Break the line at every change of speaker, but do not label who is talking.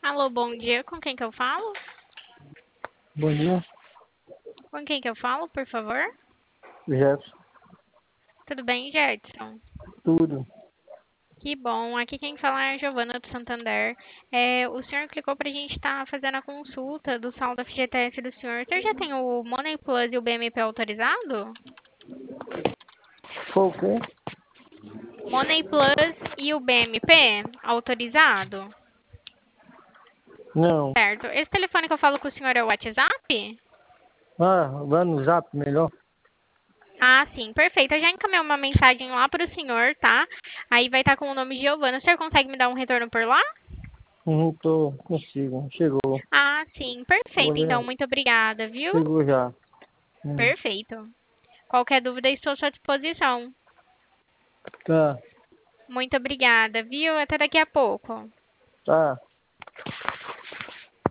Alô, bom dia. Com quem que eu falo?
Bom dia,
Com quem que eu falo, por favor?
Jefferson.
Tudo bem, Gerson?
Tudo.
Que bom. Aqui quem fala é a Giovana do Santander. O senhor clicou para a gente estar fazendo a consulta do saldo FGTS do senhor. O senhor já tem o Money Plus e o BMP autorizado?
Foi o quê?
Money Plus e o BMP autorizado?
Não.
Certo. Esse telefone que eu falo com o senhor é o WhatsApp?
Vai no Zap melhor?
Ah, sim, perfeito. Eu já encaminhei uma mensagem lá para o senhor, tá? Aí vai estar com o nome Giovana. O senhor consegue me dar um retorno por lá?
Não tô consigo. Chegou.
Ah, sim, perfeito. Então,
Agora
muito obrigada, viu?
chegou já.
Perfeito. Qualquer dúvida, estou à sua disposição.
Tá,
Muito obrigada, viu? Até daqui a pouco.
tá.